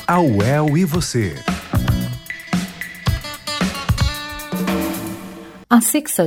A UEL e você. A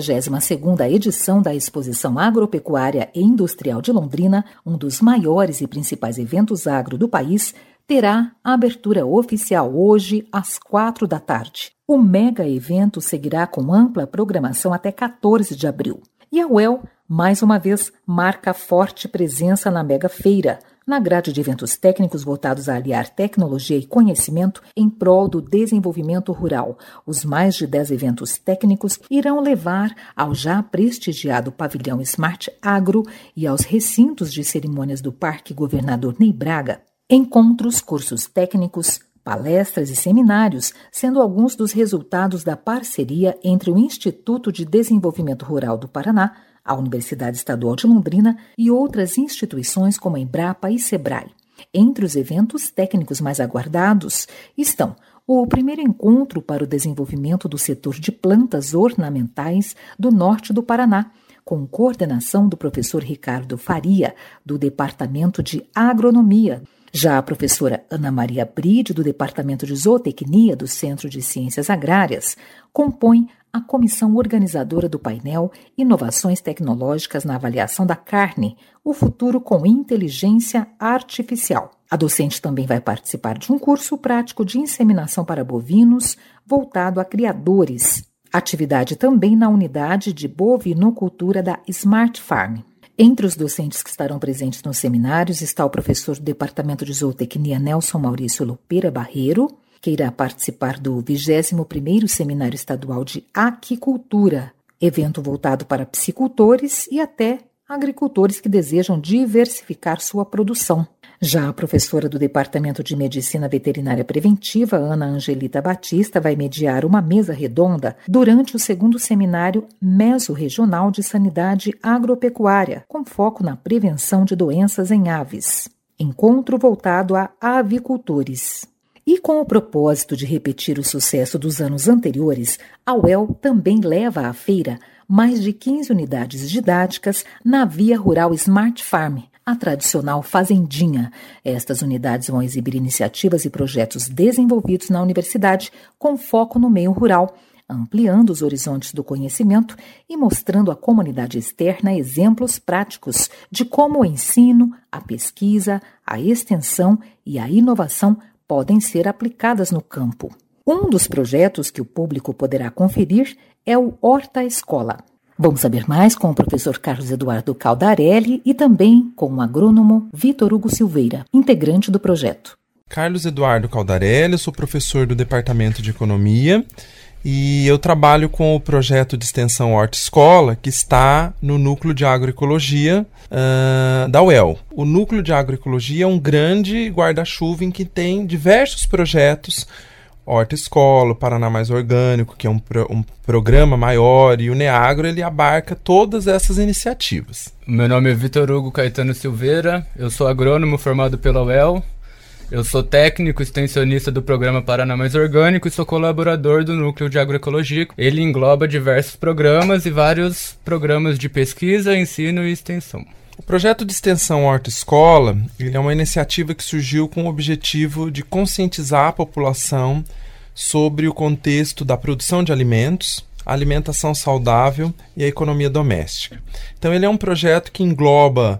62ª edição da Exposição Agropecuária e Industrial de Londrina, um dos maiores e principais eventos agro do país, terá a abertura oficial hoje às 16h. O mega evento seguirá com ampla programação até 14 de abril. E a UEL, mais uma vez, marca forte presença na mega feira, na grade de eventos técnicos voltados a aliar tecnologia e conhecimento em prol do desenvolvimento rural. Os mais de 10 eventos técnicos irão levar ao já prestigiado pavilhão Smart Agro e aos recintos de cerimônias do Parque Governador Ney Braga. Encontros, cursos técnicos, palestras e seminários, sendo alguns dos resultados da parceria entre o Instituto de Desenvolvimento Rural do Paraná, a Universidade Estadual de Londrina e outras instituições como a Embrapa e Sebrae. Entre os eventos técnicos mais aguardados estão o primeiro encontro para o desenvolvimento do setor de plantas ornamentais do norte do Paraná, com coordenação do professor Ricardo Faria, do Departamento de Agronomia. Já a professora Ana Maria Bride, do Departamento de Zootecnia do Centro de Ciências Agrárias, compõe a comissão organizadora do painel Inovações Tecnológicas na Avaliação da Carne, o futuro com inteligência artificial. A docente também vai participar de um curso prático de inseminação para bovinos voltado a criadores. Atividade também na unidade de bovinocultura da Smart Farm. Entre os docentes que estarão presentes nos seminários está o professor do Departamento de Zootecnia Nelson Maurício Lopera Barreiro, que irá participar do 21º Seminário Estadual de Aquicultura, evento voltado para piscicultores e até agricultores que desejam diversificar sua produção. Já a professora do Departamento de Medicina Veterinária Preventiva, Ana Angelita Batista, vai mediar uma mesa redonda durante o 2º Seminário Mesorregional de Sanidade Agropecuária, com foco na prevenção de doenças em aves. Encontro voltado a avicultores. E com o propósito de repetir o sucesso dos anos anteriores, a UEL também leva à feira mais de 15 unidades didáticas na Via Rural Smart Farm, a tradicional fazendinha. Estas unidades vão exibir iniciativas e projetos desenvolvidos na universidade com foco no meio rural, ampliando os horizontes do conhecimento e mostrando à comunidade externa exemplos práticos de como o ensino, a pesquisa, a extensão e a inovação podem ser aplicadas no campo. Um dos projetos que o público poderá conferir é o Horta Escola. Vamos saber mais com o professor Carlos Eduardo Caldarelli e também com o agrônomo Vitor Hugo Silveira, integrante do projeto. Carlos Eduardo Caldarelli, eu sou professor do Departamento de Economia e eu trabalho com o projeto de extensão Horta Escola, que está no Núcleo de Agroecologia da UEL. O Núcleo de Agroecologia é um grande guarda-chuva em que tem diversos projetos. Horta Escola, o Paraná Mais Orgânico, que é um programa maior, e o NEAGRO, ele abarca todas essas iniciativas. Meu nome é Vitor Hugo Caetano Silveira, eu sou agrônomo formado pela UEL, eu sou técnico extensionista do programa Paraná Mais Orgânico e sou colaborador do Núcleo de Agroecologia. Ele engloba diversos programas e vários programas de pesquisa, ensino e extensão. O projeto de extensão Horta Escola, ele é uma iniciativa que surgiu com o objetivo de conscientizar a população sobre o contexto da produção de alimentos, a alimentação saudável e a economia doméstica. Então ele é um projeto que engloba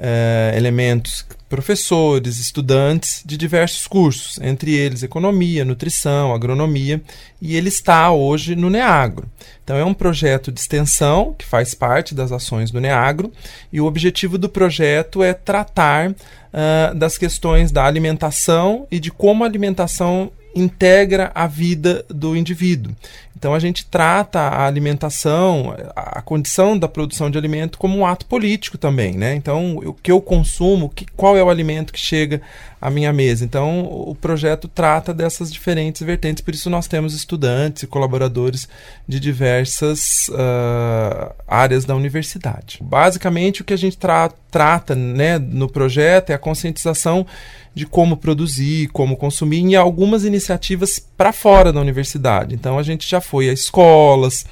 elementos, professores, estudantes de diversos cursos, entre eles economia, nutrição, agronomia, e ele está hoje no NEAGRO. Então é um projeto de extensão que faz parte das ações do NEAGRO, e o objetivo do projeto é tratar das questões da alimentação e de como a alimentação integra a vida do indivíduo. Então a gente trata a alimentação, a condição da produção de alimento como um ato político também, né? Então o que eu consumo, qual é o alimento que chega à minha mesa? Então o projeto trata dessas diferentes vertentes, por isso nós temos estudantes e colaboradores de diversas áreas da universidade. Basicamente o que a gente trata, né, no projeto é a conscientização de como produzir, como consumir, e algumas iniciativas para fora da universidade. Então a gente já foi a escolas,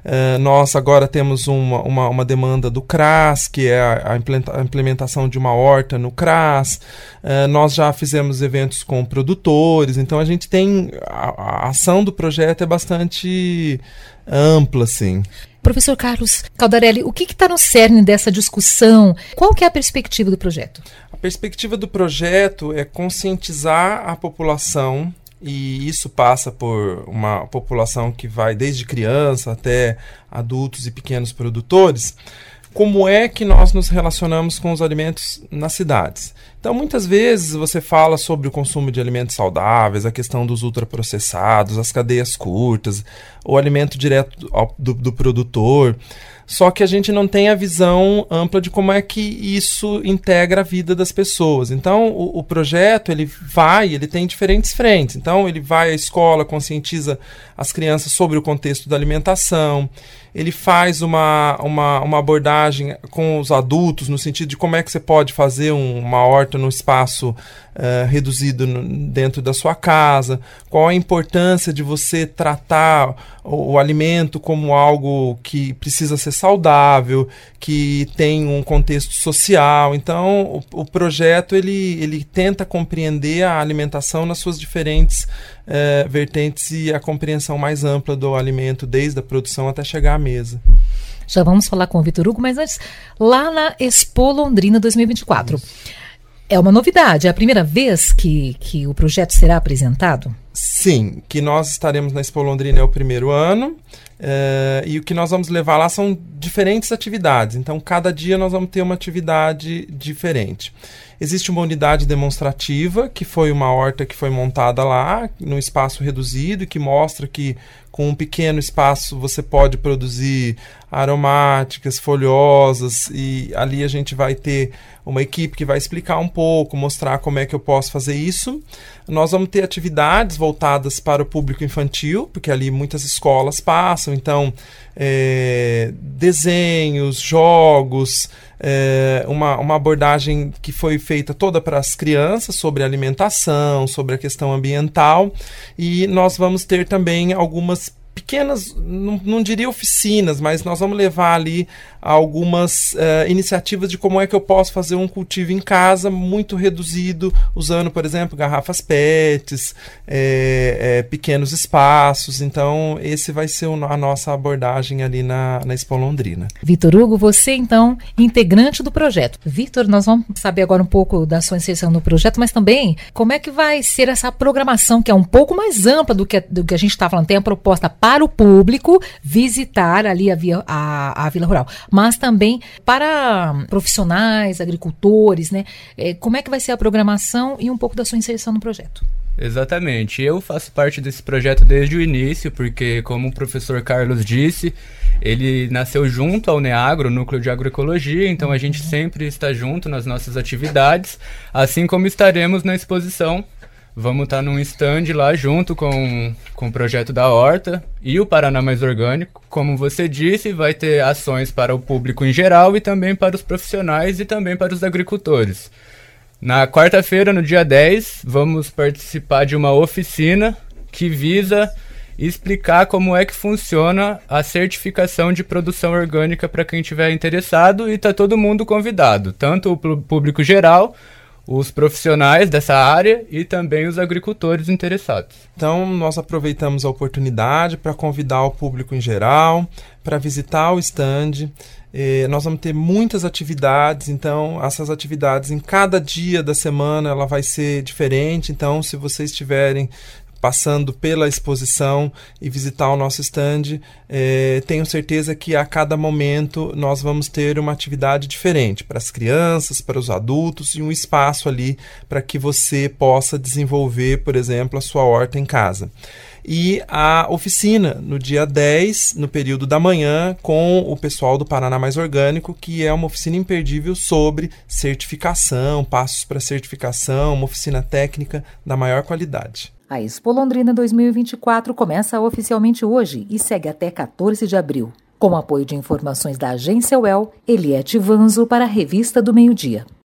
Nós agora temos uma demanda do CRAS, que é a implementação de uma horta no CRAS. Nós já fizemos eventos com produtores, então a gente tem... A ação do projeto é bastante ampla, assim. Professor Carlos Caldarelli, o que está no cerne dessa discussão? Qual que é a perspectiva do projeto? A perspectiva do projeto é conscientizar a população, e isso passa por uma população que vai desde criança até adultos e pequenos produtores, como é que nós nos relacionamos com os alimentos nas cidades. Então, muitas vezes você fala sobre o consumo de alimentos saudáveis, a questão dos ultraprocessados, as cadeias curtas, o alimento direto do produtor, só que a gente não tem a visão ampla de como é que isso integra a vida das pessoas. Então, o projeto, ele tem diferentes frentes. Então, ele vai à escola, conscientiza as crianças sobre o contexto da alimentação, ele faz uma abordagem com os adultos, no sentido de como é que você pode fazer uma horta num espaço reduzido dentro da sua casa, qual a importância de você tratar o alimento como algo que precisa ser saudável, que tem um contexto social. Então, o projeto ele tenta compreender a alimentação nas suas diferentes vertentes e a compreensão mais ampla do alimento, desde a produção até chegar à mesa. Já vamos falar com o Vitor Hugo, mas antes, lá na Expo Londrina 2024. Isso. É uma novidade, é a primeira vez que o projeto será apresentado? Sim, que nós estaremos na Expo Londrina é o primeiro ano, e o que nós vamos levar lá são diferentes atividades. Então, cada dia nós vamos ter uma atividade diferente. Existe uma unidade demonstrativa, que foi uma horta que foi montada lá, num espaço reduzido, que mostra que com um pequeno espaço você pode produzir aromáticas, folhosas, e ali a gente vai ter uma equipe que vai explicar um pouco, mostrar como é que eu posso fazer isso. Nós vamos ter atividades voltadas para o público infantil, porque ali muitas escolas passam, então desenhos, jogos, uma abordagem que foi feita toda para as crianças sobre alimentação, sobre a questão ambiental, e nós vamos ter também algumas pequenas, não diria oficinas, mas nós vamos levar ali algumas iniciativas de como é que eu posso fazer um cultivo em casa muito reduzido, usando, por exemplo, garrafas PETs, pequenos espaços. Então, esse vai ser a nossa abordagem ali na Expo Londrina. Vitor Hugo, você então, integrante do projeto. Vitor, nós vamos saber agora um pouco da sua inserção no projeto, mas também como é que vai ser essa programação, que é um pouco mais ampla do que a gente está falando. Tem a proposta para o público visitar ali a Vila Rural, mas também para profissionais, agricultores, né? Como é que vai ser a programação e um pouco da sua inserção no projeto? Exatamente. Eu faço parte desse projeto desde o início, porque, como o professor Carlos disse, ele nasceu junto ao NEAGRO, Núcleo de Agroecologia, então a gente sempre está junto nas nossas atividades, assim como estaremos na exposição. Vamos estar num stand lá junto com o projeto da Horta e o Paraná Mais Orgânico. Como você disse, vai ter ações para o público em geral e também para os profissionais e também para os agricultores. Na quarta-feira, no dia 10, vamos participar de uma oficina que visa explicar como é que funciona a certificação de produção orgânica para quem estiver interessado, e está todo mundo convidado, tanto o público geral, os profissionais dessa área e também os agricultores interessados. Então, nós aproveitamos a oportunidade para convidar o público em geral, para visitar o stand. Nós vamos ter muitas atividades, então essas atividades em cada dia da semana ela vai ser diferente. Então, se vocês estiverem passando pela exposição e visitar o nosso stand, tenho certeza que a cada momento nós vamos ter uma atividade diferente para as crianças, para os adultos, e um espaço ali para que você possa desenvolver, por exemplo, a sua horta em casa. E a oficina no dia 10, no período da manhã, com o pessoal do Paraná Mais Orgânico, que é uma oficina imperdível sobre certificação, passos para certificação, uma oficina técnica da maior qualidade. A Expo Londrina 2024 começa oficialmente hoje e segue até 14 de abril. Com apoio de informações da Agência UEL, Eliette Vanzo para a Revista do Meio-Dia.